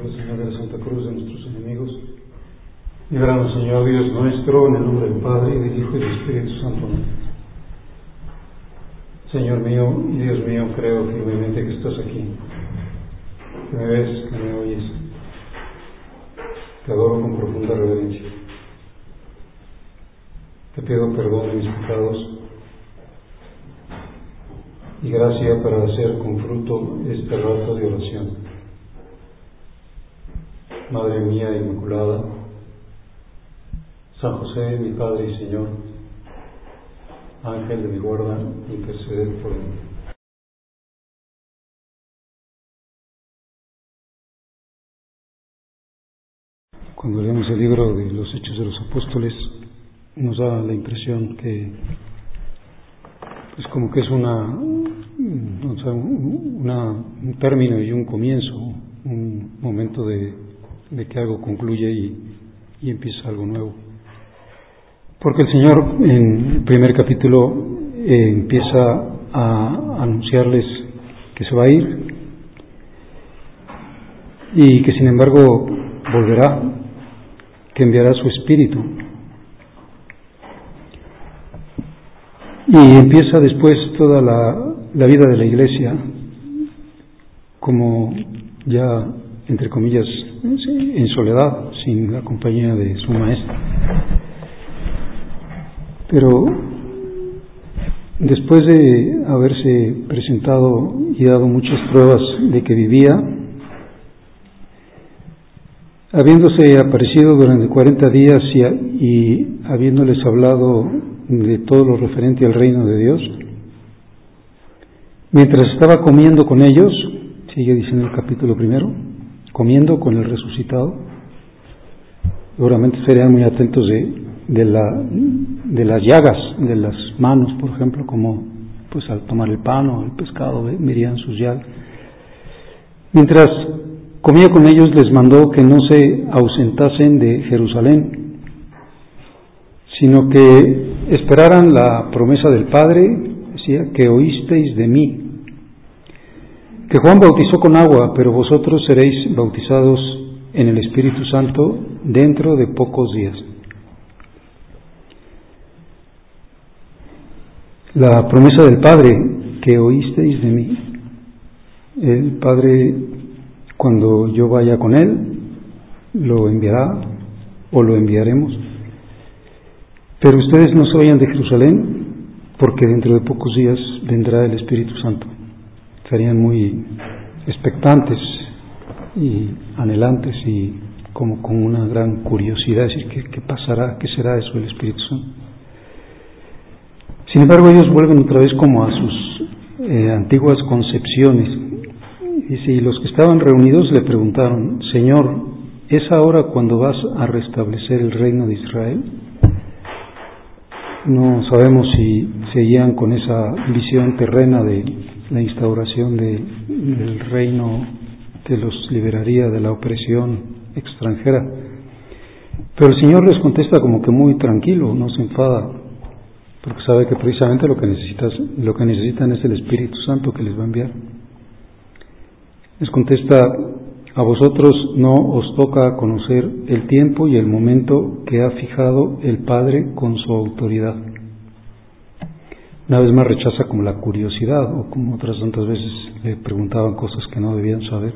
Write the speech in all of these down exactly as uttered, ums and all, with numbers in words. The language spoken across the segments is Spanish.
Ángeles, Señor de la Santa Cruz de nuestros enemigos. Líbranos, Señor Dios nuestro, en el nombre del Padre, y del Hijo y del Espíritu Santo. Señor mío y Dios mío, creo firmemente que estás aquí, que me ves, que me oyes. Te adoro con profunda reverencia. Te pido perdón de mis pecados y gracia para hacer con fruto este rato de oración. Madre mía Inmaculada, San José, mi Padre y Señor, Ángel de mi guarda, interceded por mí. Cuando leemos el libro de los Hechos de los Apóstoles, nos da la impresión que pues como que es una, o sea, una un término y un comienzo, un momento de, de que algo concluye y, y empieza algo nuevo. Porque el Señor en el primer capítulo eh, empieza a anunciarles que se va a ir y que sin embargo volverá, que enviará su Espíritu. Y empieza después toda la, la vida de la Iglesia como ya, entre comillas, en soledad, sin la compañía de su Maestro. Pero después de haberse presentado y dado muchas pruebas de que vivía, habiéndose aparecido durante cuarenta días y, y habiéndoles hablado de todo lo referente al reino de Dios, mientras estaba comiendo con ellos, sigue diciendo el capítulo primero, comiendo con el resucitado, seguramente serían muy atentos de, de, la, de las llagas de las manos, por ejemplo, como pues al tomar el pan o el pescado, verían sus llagas. Mientras comía con ellos, les mandó que no se ausentasen de Jerusalén, sino que esperaran la promesa del Padre, decía, que oísteis de mí, que Juan bautizó con agua, pero vosotros seréis bautizados en el Espíritu Santo dentro de pocos días. La promesa del Padre, que oísteis de mí. El Padre, cuando yo vaya con Él, lo enviará o lo enviaremos. Pero ustedes no se vayan de Jerusalén, porque dentro de pocos días vendrá el Espíritu Santo. Estarían muy expectantes y anhelantes y como con una gran curiosidad, decir, ¿qué, qué pasará? ¿Qué será eso del Espíritu Santo? Sin embargo, ellos vuelven otra vez como a sus eh, antiguas concepciones. Y si los que estaban reunidos le preguntaron, Señor, ¿es ahora cuando vas a restablecer el reino de Israel? No sabemos si seguían con esa visión terrena de la instauración de, del reino que los liberaría de la opresión extranjera. Pero el Señor les contesta como que muy tranquilo, no se enfada, porque sabe que precisamente lo que necesitas, lo que necesitan es el Espíritu Santo que les va a enviar. Les contesta, a vosotros no os toca conocer el tiempo y el momento que ha fijado el Padre con su autoridad. Una vez más rechaza como la curiosidad, o como otras tantas veces le preguntaban cosas que no debían saber.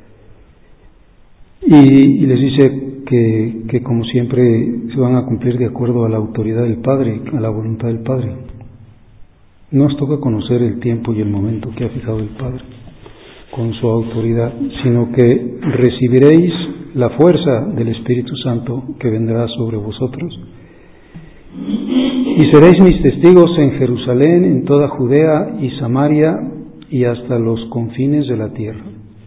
Y, y les dice que, que como siempre se van a cumplir de acuerdo a la autoridad del Padre, a la voluntad del Padre. No os toca conocer el tiempo y el momento que ha fijado el Padre con su autoridad, sino que recibiréis la fuerza del Espíritu Santo que vendrá sobre vosotros y seréis mis testigos en Jerusalén, en toda Judea y Samaria y hasta los confines de la tierra.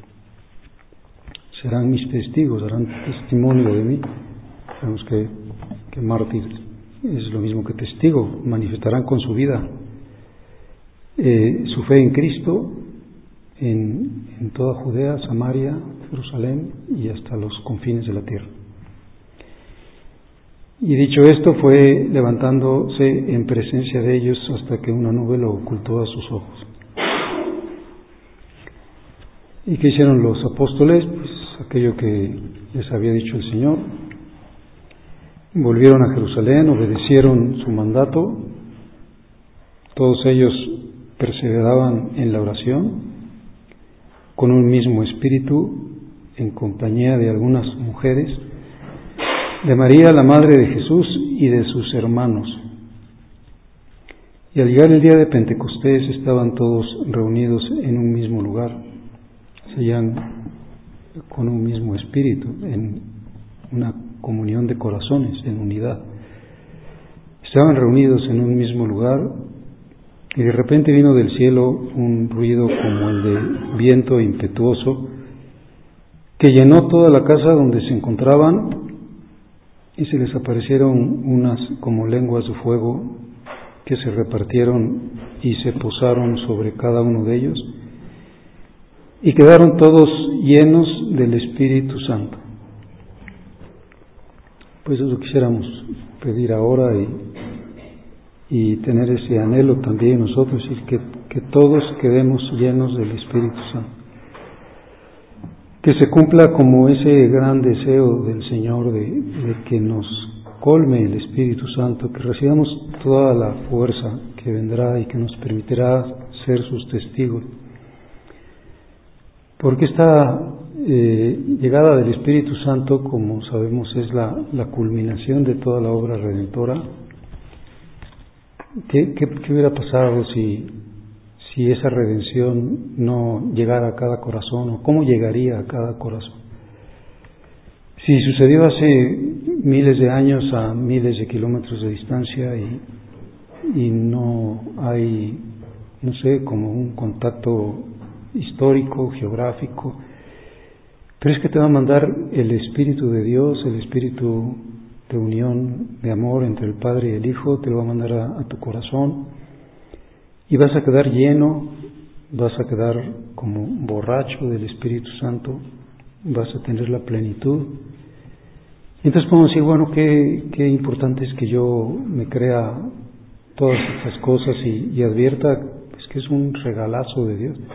Serán mis testigos, darán testimonio de mí. Sabemos que, que mártir es lo mismo que testigo, manifestarán con su vida eh, su fe en Cristo en, en toda Judea, Samaria, Jerusalén y hasta los confines de la tierra. Y dicho esto, fue levantándose en presencia de ellos hasta que una nube lo ocultó a sus ojos. ¿Y qué hicieron los apóstoles? Pues aquello que les había dicho el Señor. Volvieron a Jerusalén, obedecieron su mandato, todos ellos perseveraban en la oración, con un mismo espíritu, en compañía de algunas mujeres, de María, la madre de Jesús, y de sus hermanos. Y al llegar el día de Pentecostés estaban todos reunidos en un mismo lugar, seguían con un mismo espíritu, en una comunión de corazones, en unidad. Estaban reunidos en un mismo lugar y de repente vino del cielo un ruido como el de viento impetuoso que llenó toda la casa donde se encontraban, y se les aparecieron unas como lenguas de fuego que se repartieron y se posaron sobre cada uno de ellos, y quedaron todos llenos del Espíritu Santo. Pues eso quisiéramos pedir ahora y, y tener ese anhelo también nosotros, y que, que todos quedemos llenos del Espíritu Santo. Que se cumpla como ese gran deseo del Señor de, de que nos colme el Espíritu Santo, que recibamos toda la fuerza que vendrá y que nos permitirá ser sus testigos. Porque esta eh, llegada del Espíritu Santo, como sabemos, es la, la culminación de toda la obra redentora. ¿Qué, qué, qué hubiera pasado si, si esa redención no llegara a cada corazón, o cómo llegaría a cada corazón? Si sucedió hace miles de años a miles de kilómetros de distancia y, y no hay, no sé, como un contacto histórico, geográfico, pero es que te va a mandar el Espíritu de Dios, el Espíritu de unión, de amor entre el Padre y el Hijo, te lo va a mandar a, a tu corazón, y vas a quedar lleno, vas a quedar como borracho del Espíritu Santo, vas a tener la plenitud. Y entonces podemos decir, bueno, qué, qué importante es que yo me crea todas estas cosas y, y advierta pues, que es un regalazo de Dios,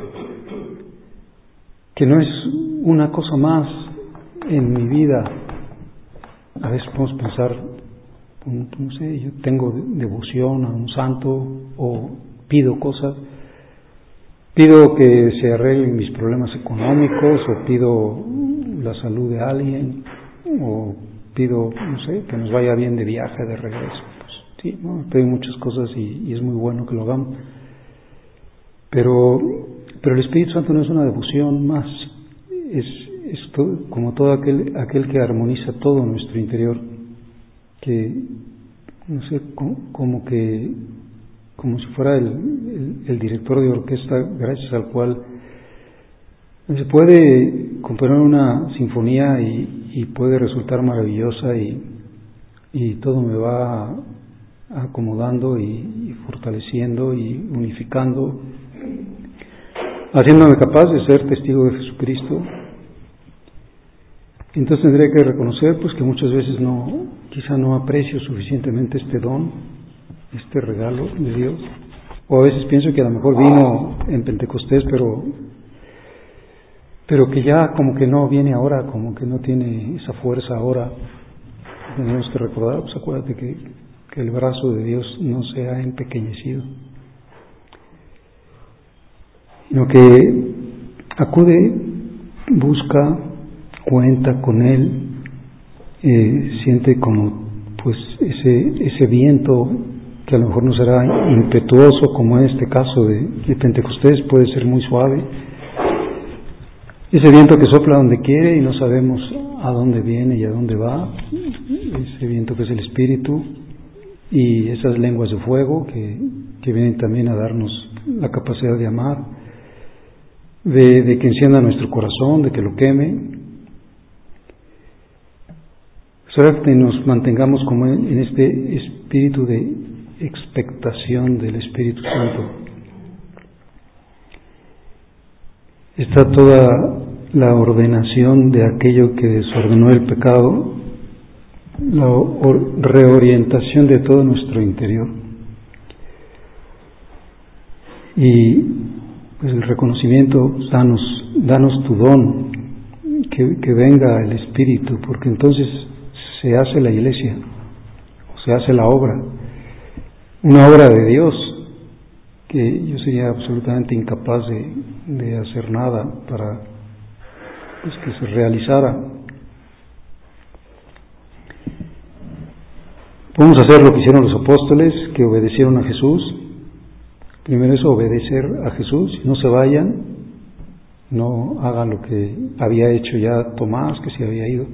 que no es una cosa más en mi vida. A veces podemos pensar, no sé, yo tengo devoción a un santo o pido cosas, pido que se arreglen mis problemas económicos, o pido la salud de alguien, o pido, no sé, que nos vaya bien de viaje, de regreso. Pues sí, ¿no? Pido muchas cosas y, y es muy bueno que lo hagamos. Pero, pero el Espíritu Santo no es una devoción más, es, es todo, como todo aquel, aquel que armoniza todo nuestro interior, que, no sé, como, como que, como si fuera el, el, el director de orquesta, gracias al cual se puede componer una sinfonía y, y puede resultar maravillosa, y, y todo me va acomodando y, y fortaleciendo y unificando, haciéndome capaz de ser testigo de Jesucristo. Entonces tendré que reconocer pues que muchas veces no, quizá no aprecio suficientemente este don, este regalo de Dios, o a veces pienso que a lo mejor vino en Pentecostés, pero pero que ya como que no viene ahora, como que no tiene esa fuerza ahora. Tenemos que recordar, pues acuérdate que, que el brazo de Dios no se ha empequeñecido, sino que acude, busca, cuenta con Él, eh, siente como pues ese ese viento que a lo mejor no será impetuoso como en este caso de, de Pentecostés, puede ser muy suave, ese viento que sopla donde quiere y no sabemos a dónde viene y a dónde va, ese viento que es el Espíritu, y esas lenguas de fuego que, que vienen también a darnos la capacidad de amar, de, de que encienda nuestro corazón, de que lo queme. Será que nos mantengamos como en, en este espíritu de expectación del Espíritu Santo. Está toda la ordenación de aquello que desordenó el pecado, la reorientación de todo nuestro interior, y pues el reconocimiento, danos, danos tu don, que, que venga el Espíritu, porque entonces se hace la iglesia, o se hace la obra, una obra de Dios, que yo sería absolutamente incapaz de, de hacer nada para pues, que se realizara. Podemos hacer lo que hicieron los apóstoles, que obedecieron a Jesús. Primero es obedecer a Jesús, no se vayan, no hagan lo que había hecho ya Tomás, que se había ido.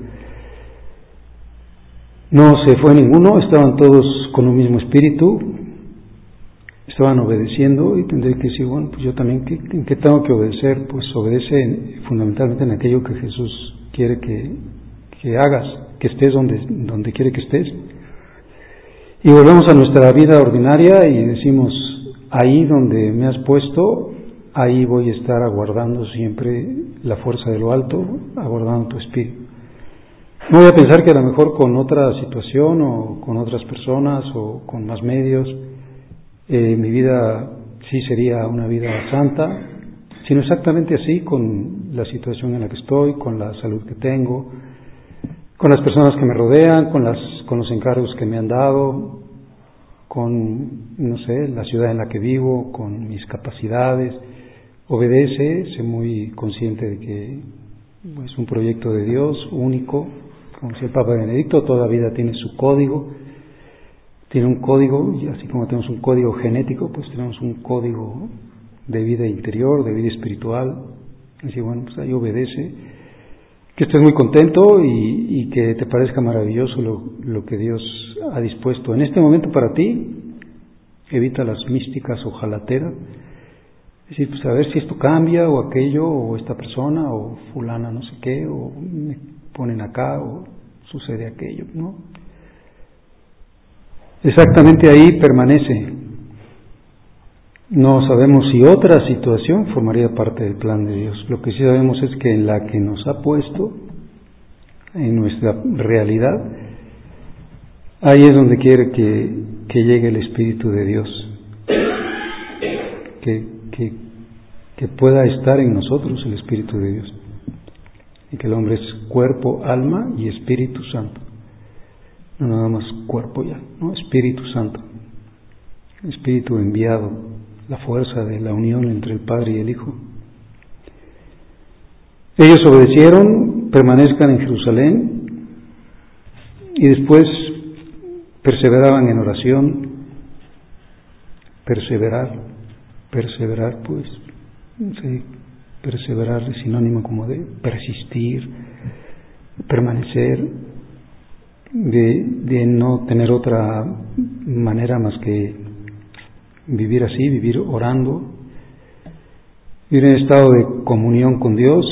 No se fue ninguno, estaban todos con un mismo espíritu, estaban obedeciendo, y tendré que decir, bueno, pues yo también, ¿qué, ¿en qué tengo que obedecer? Pues obedece en, fundamentalmente en aquello que Jesús quiere que, que hagas, que estés donde, donde quiere que estés. Y volvemos a nuestra vida ordinaria y decimos, ahí donde me has puesto, ahí voy a estar aguardando siempre la fuerza de lo alto, aguardando tu espíritu. No voy a pensar que a lo mejor con otra situación o con otras personas o con más medios, eh, mi vida sí sería una vida santa, sino exactamente así, con la situación en la que estoy, con la salud que tengo, con las personas que me rodean, con las con los encargos que me han dado, con, no sé, la ciudad en la que vivo, con mis capacidades. Obedece, sé muy consciente de que es un proyecto de Dios único, como decía el Papa Benedicto, toda vida tiene su código, tiene un código, y así como tenemos un código genético, pues tenemos un código de vida interior, de vida espiritual. Así, bueno, pues ahí obedece. Que estés muy contento y, y que te parezca maravilloso lo, lo que Dios ha dispuesto en este momento para ti. Evita las místicas ojalateras. Es decir, pues a ver si esto cambia o aquello, o esta persona, o fulana no sé qué, o me ponen acá, o sucede aquello, ¿no? Exactamente ahí permanece. No sabemos si otra situación formaría parte del plan de Dios. Lo que sí sabemos es que en la que nos ha puesto, en nuestra realidad, ahí es donde quiere que, que llegue el Espíritu de Dios, que, que, que pueda estar en nosotros el Espíritu de Dios, y que el hombre es cuerpo, alma y Espíritu Santo, no nada más cuerpo ya, ¿no? Espíritu Santo, Espíritu enviado, la fuerza de la unión entre el Padre y el Hijo. Ellos obedecieron, permanezcan en Jerusalén, y después perseveraban en oración. Perseverar, perseverar, pues, sí, perseverar es sinónimo como de persistir, permanecer, de, de no tener otra manera más que vivir así, vivir orando, vivir en estado de comunión con Dios.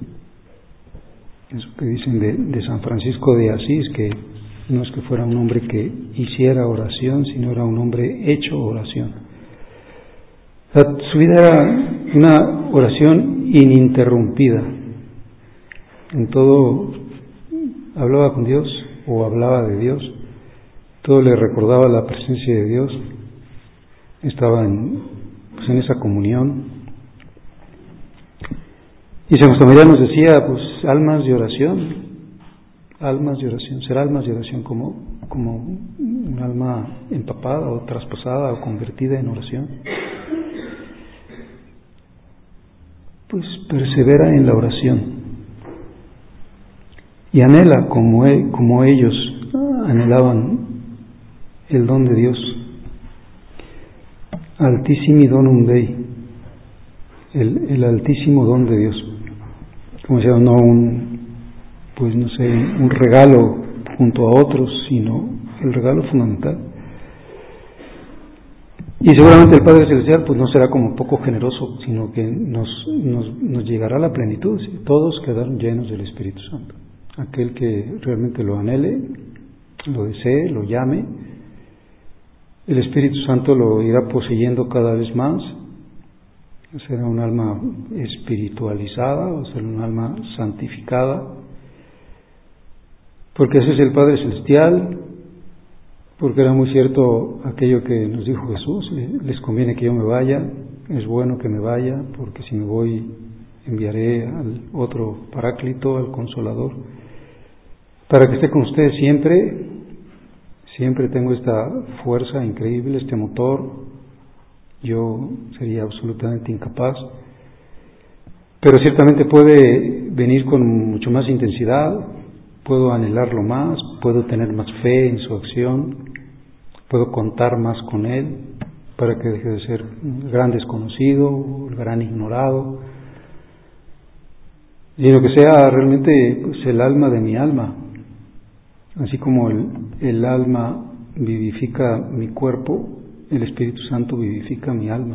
Eso que dicen de, de San Francisco de Asís, que no es que fuera un hombre que hiciera oración, sino era un hombre hecho oración. O sea, su vida era una oración ininterrumpida. En todo hablaba con Dios o hablaba de Dios, todo le recordaba la presencia de Dios. Estaba en, pues en esa comunión. Y San José María nos decía, pues, almas de oración, almas de oración, ser almas de oración como, como un alma empapada o traspasada o convertida en oración. Pues persevera en la oración y anhela como, él, como ellos anhelaban el don de Dios. Altissimi donum Dei, el, el altísimo don de Dios, como decía, no un, pues no sé, un regalo junto a otros, sino el regalo fundamental. Y seguramente el Padre Celestial pues no será como poco generoso, sino que nos, nos, nos llegará a la plenitud, ¿sí? Todos quedaron llenos del Espíritu Santo. Aquel que realmente lo anhele, lo desee, lo llame, el Espíritu Santo lo irá poseyendo cada vez más. Será un alma espiritualizada, o será un alma santificada, porque ese es el Padre Celestial, porque era muy cierto aquello que nos dijo Jesús: les conviene que yo me vaya, es bueno que me vaya, porque si me voy enviaré al otro Paráclito, al Consolador, para que esté con ustedes siempre. Siempre tengo esta fuerza increíble, este motor. Yo sería absolutamente incapaz, pero ciertamente puede venir con mucho más intensidad, puedo anhelarlo más, puedo tener más fe en su acción, puedo contar más con Él para que deje de ser el gran desconocido, el gran ignorado, sino que sea realmente pues, el alma de mi alma. Así como el, el alma vivifica mi cuerpo, el Espíritu Santo vivifica mi alma.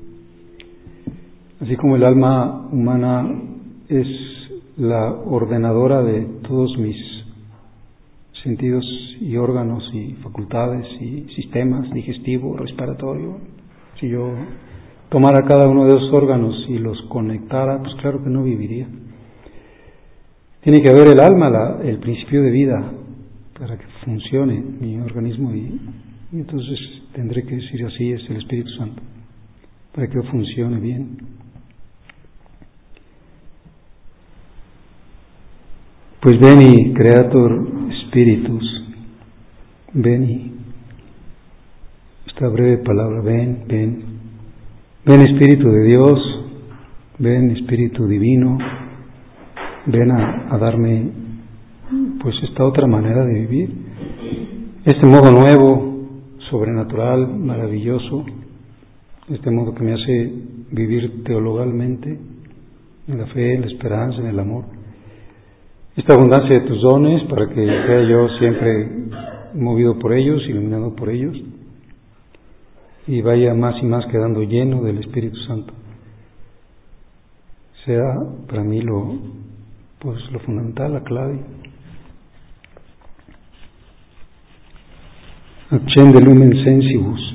Así como el alma humana es la ordenadora de todos mis sentidos y órganos y facultades y sistemas digestivo, respiratorio, si yo tomara cada uno de esos órganos y los conectara, pues claro que no viviría. Tiene que haber el alma, la, el principio de vida, para que funcione mi organismo y, y entonces tendré que decir así es el Espíritu Santo, para que funcione bien. Pues veni Creator Spiritus, veni, esta breve palabra, ven, ven, ven Espíritu de Dios, ven Espíritu Divino, ven a, a darme pues esta otra manera de vivir, este modo nuevo, sobrenatural, maravilloso, este modo que me hace vivir teologalmente, en la fe, en la esperanza, en el amor. Esta abundancia de tus dones para que sea yo siempre movido por ellos, iluminado por ellos, y vaya más y más quedando lleno del Espíritu Santo. Sea para mí lo, pues, lo fundamental, la clave. Accende lumen sensibus,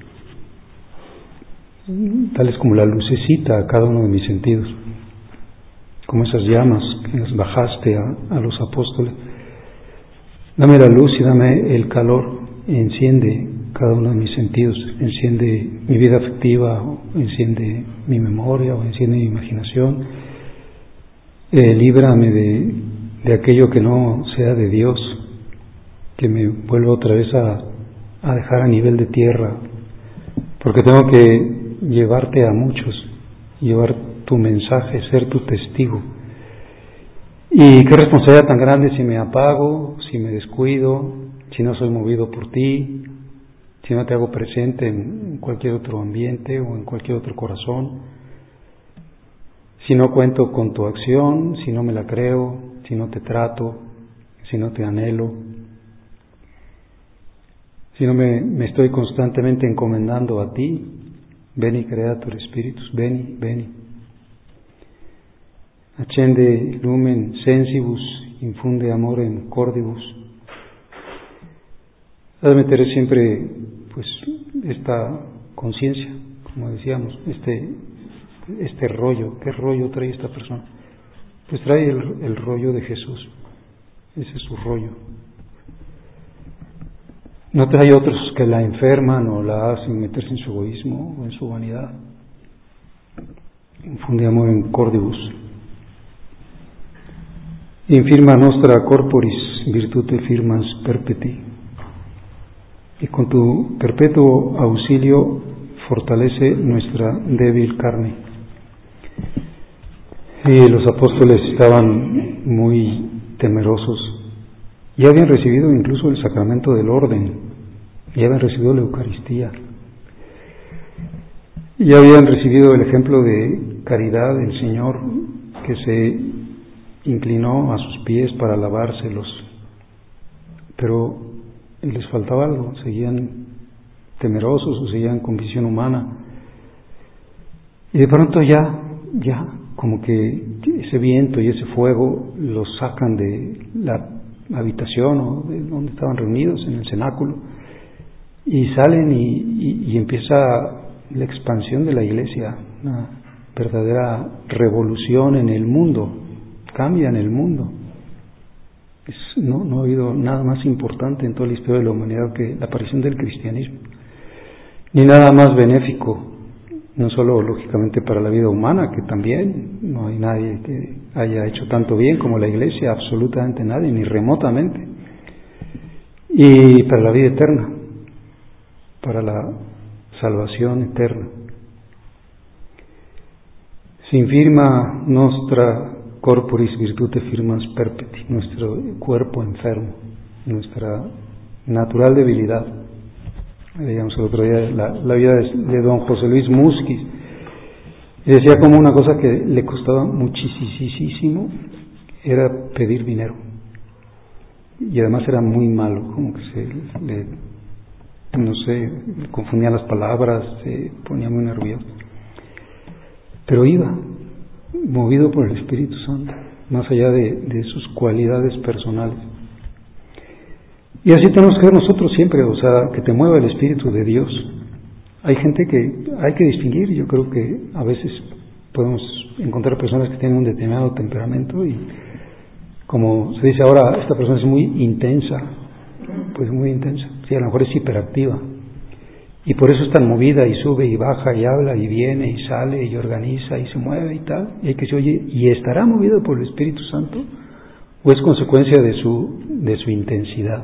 tales como la lucecita a cada uno de mis sentidos, como esas llamas que las bajaste a, a los apóstoles. Dame la luz y dame el calor, y enciende cada uno de mis sentidos, enciende mi vida afectiva, o enciende mi memoria, o enciende mi imaginación, eh, líbrame de, de aquello que no sea de Dios, que me vuelva otra vez a a dejar a nivel de tierra, porque tengo que llevarte a muchos, llevar tu mensaje, ser tu testigo. Y qué responsabilidad tan grande si me apago, si me descuido, si no soy movido por ti, si no te hago presente en cualquier otro ambiente o en cualquier otro corazón, si no cuento con tu acción, si no me la creo, si no te trato, si no te anhelo, si no me, me estoy constantemente encomendando a ti. Veni Creator Spiritus, veni, veni. Accende lumen sensibus, infunde amorem cordibus. Hazme tener siempre pues esta conciencia, como decíamos, este este rollo. ¿Qué rollo trae esta persona? Pues trae el, el rollo de Jesús. Ese es su rollo. No trae otros que la enferman o la hacen meterse en su egoísmo o en su vanidad. Infunde amorem cordibus. Infirma nostra corporis virtute firmans perpeti. Y con tu perpetuo auxilio fortalece nuestra débil carne. Y los apóstoles estaban muy temerosos. Ya habían recibido incluso el sacramento del orden, ya habían recibido la Eucaristía, ya habían recibido el ejemplo de caridad del Señor, que se inclinó a sus pies para lavárselos, pero les faltaba algo, seguían temerosos o seguían con visión humana, y de pronto ya, ya, como que ese viento y ese fuego los sacan de la habitación o de donde estaban reunidos, en el cenáculo, y salen y, y, y empieza la expansión de la Iglesia, una verdadera revolución en el mundo, cambia en el mundo. Es, no, no ha habido nada más importante en toda la historia de la humanidad que la aparición del cristianismo, ni nada más benéfico no solo lógicamente para la vida humana, que también no hay nadie que haya hecho tanto bien como la Iglesia, absolutamente nadie, ni remotamente, y para la vida eterna, para la salvación eterna. Sin firma nostra corporis virtute firmas perpeti, nuestro cuerpo enfermo, nuestra natural debilidad. Veíamos el otro día la, la vida de, de don José Luis Musquiz, y decía como una cosa que le costaba muchísimo era pedir dinero, y además era muy malo, como que se le, no sé, confundía las palabras, se ponía muy nervioso, pero iba movido por el Espíritu Santo, más allá de, de sus cualidades personales. Y así tenemos que ver nosotros siempre, o sea, que te mueva el Espíritu de Dios. Hay gente que hay que distinguir. Yo creo que a veces podemos encontrar personas que tienen un determinado temperamento y, como se dice ahora, esta persona es muy intensa, pues muy intensa, sí, a lo mejor es hiperactiva, y por eso es tan movida y sube y baja y habla y viene y sale y organiza y se mueve y tal. Y hay que decir, oye, ¿y estará movido por el Espíritu Santo o es consecuencia de su, de su intensidad?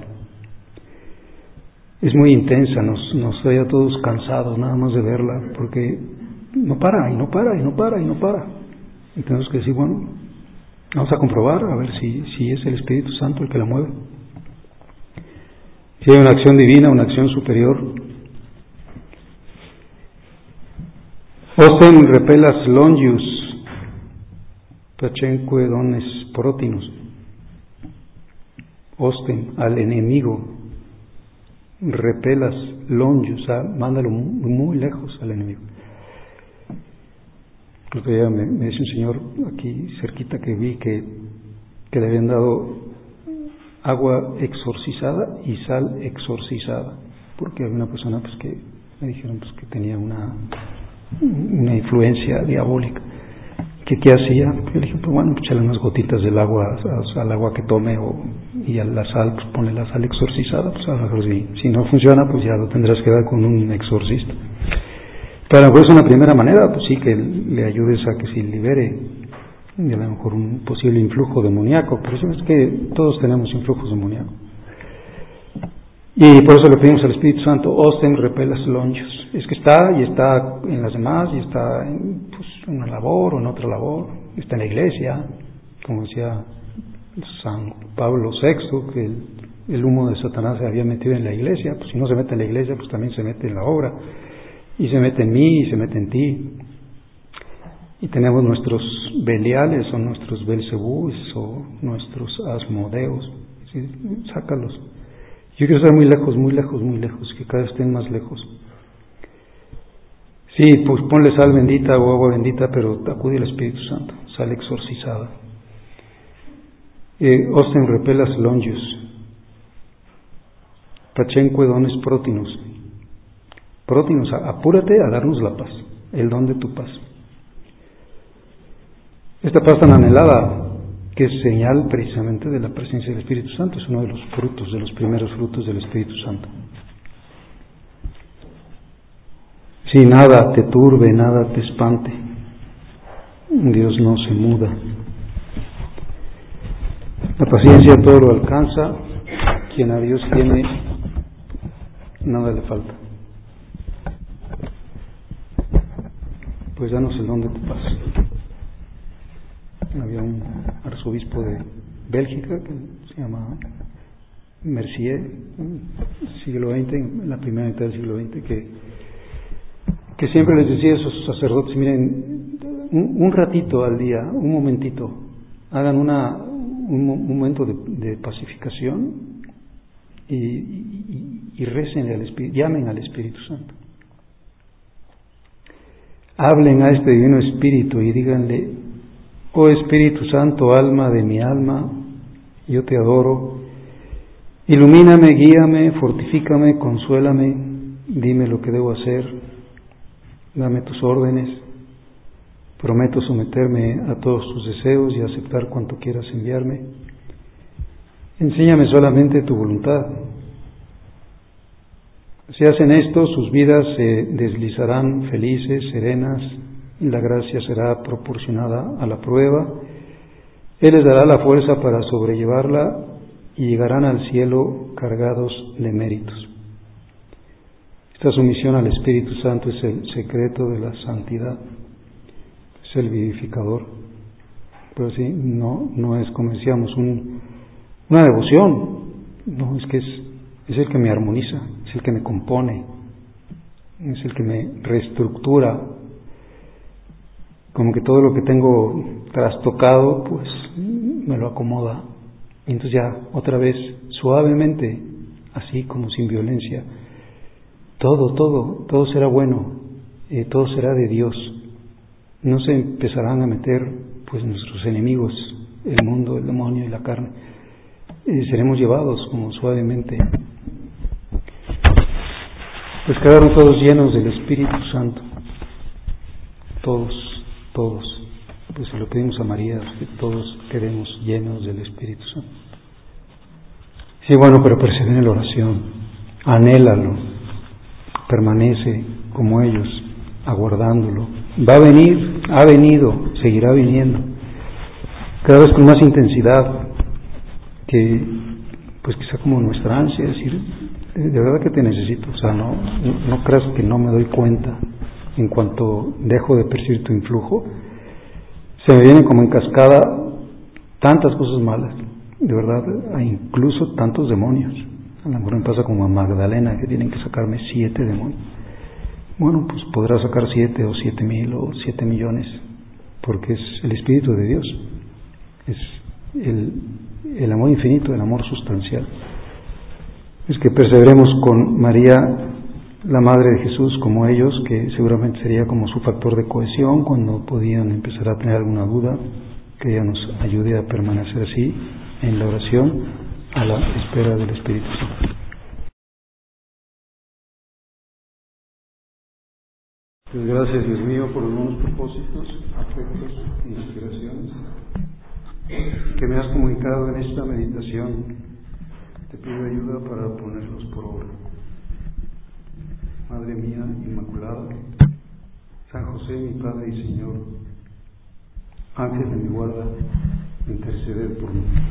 Es muy intensa, nos, nos trae a todos cansados nada más de verla, porque no para y no para y no para y no para. Y tenemos que decir, bueno, vamos a comprobar a ver si, si es el Espíritu Santo el que la mueve. Si hay una acción divina, una acción superior. Osten repelas longius, pacenque dones protinus. Osten, al enemigo, repelas longius, o sea, mándalo muy, muy lejos al enemigo. El otro día me, me dice un señor aquí cerquita que vi que, que le habían dado agua exorcizada y sal exorcizada, porque había una persona pues que me dijeron pues que tenía una una influencia diabólica. ¿Qué, qué hacía? Yo le dije, pues bueno, echarle unas gotitas del agua al agua que tome, o, y a la sal, pues ponle la sal exorcizada, pues a lo mejor si, si no funciona, pues ya lo tendrás que dar con un exorcista. Pero a lo mejor es una primera manera, pues sí, que le ayudes a que se libere de a lo mejor un posible influjo demoníaco, pero eso es que todos tenemos influjos demoníacos. Y por eso le pedimos al Espíritu Santo, osten repelas longius. Es que está, y está en las demás, y está en pues, una labor o en otra labor, está en la iglesia, como decía San Pablo sexto, que el, el humo de Satanás se había metido en la iglesia. Pues si no se mete en la iglesia, pues también se mete en la obra, y se mete en mí, y se mete en ti. Y tenemos nuestros Beliales, o nuestros Belzebús, o nuestros Asmodeos, ¿sí? Sácalos. Yo quiero estar muy lejos, muy lejos, muy lejos, que cada vez estén más lejos. Sí, pues ponle sal bendita o agua bendita, pero acude al Espíritu Santo, sal exorcizada. Eh, osten repelas longius, pacenque dones protinus. Protinus, apúrate a darnos la paz, el don de tu paz. Esta paz tan anhelada, que es señal precisamente de la presencia del Espíritu Santo, es uno de los frutos, de los primeros frutos del Espíritu Santo. Si nada te turbe, nada te espante, Dios no se muda. La paciencia todo lo alcanza, quien a Dios tiene, nada le falta. Pues danos el don de tu paz. Había un arzobispo de Bélgica que se llama Mercier, siglo veinte, en la primera mitad del siglo veinte, que, que siempre les decía a esos sacerdotes, miren, un, un ratito al día, un momentito, hagan una, un, un momento de, de pacificación y, y, y recen al Espíritu, llamen al Espíritu Santo. Hablen a este divino Espíritu y díganle: oh Espíritu Santo, alma de mi alma, yo te adoro. Ilumíname, guíame, fortifícame, consuélame, dime lo que debo hacer, dame tus órdenes. Prometo someterme a todos tus deseos y aceptar cuanto quieras enviarme. Enséñame solamente tu voluntad. Si hacen esto, sus vidas se deslizarán felices, serenas, y la gracia será proporcionada a la prueba. Él les dará la fuerza para sobrellevarla y llegarán al cielo cargados de méritos. Esta sumisión al Espíritu Santo es el secreto de la santidad, es el vivificador. Pero sí, no, no es, como decíamos, un, una devoción, no, es que es, es el que me armoniza, es el que me compone, es el que me reestructura, como que todo lo que tengo trastocado, pues me lo acomoda, y entonces ya otra vez, suavemente, así como sin violencia, todo, todo, todo será bueno, eh, todo será de Dios. No se empezarán a meter pues nuestros enemigos, el mundo, el demonio y la carne. Eh, seremos llevados como suavemente. Pues quedaron todos llenos del Espíritu Santo, todos, todos. Pues se lo pedimos a María, que todos quedemos llenos del Espíritu Santo. Sí, bueno, pero persevera en la oración, anhélalo, permanece como ellos, aguardándolo. Va a venir, ha venido, seguirá viniendo, cada vez con más intensidad, que pues quizá como nuestra ansia, es decir, de verdad que te necesito, o sea, no, no, no creas que no me doy cuenta. En cuanto dejo de percibir tu influjo, se me vienen como en cascada tantas cosas malas, de verdad, hay incluso tantos demonios. A lo mejor me pasa como a Magdalena, que tienen que sacarme siete demonios. Bueno, pues podrá sacar siete o siete mil o siete millones, porque es el Espíritu de Dios, es el, el amor infinito, el amor sustancial. Es que perseveremos con María, la Madre de Jesús, como ellos, que seguramente sería como su factor de cohesión cuando podían empezar a tener alguna duda, que ella nos ayude a permanecer así en la oración a la espera del Espíritu Santo. Pues gracias, Dios mío, por los buenos propósitos, afectos e inspiraciones que me has comunicado en esta meditación. Te pido ayuda para ponerlos por obra. Madre mía Inmaculada, San José, mi Padre y Señor, Ángel de mi guarda, interceded por mí.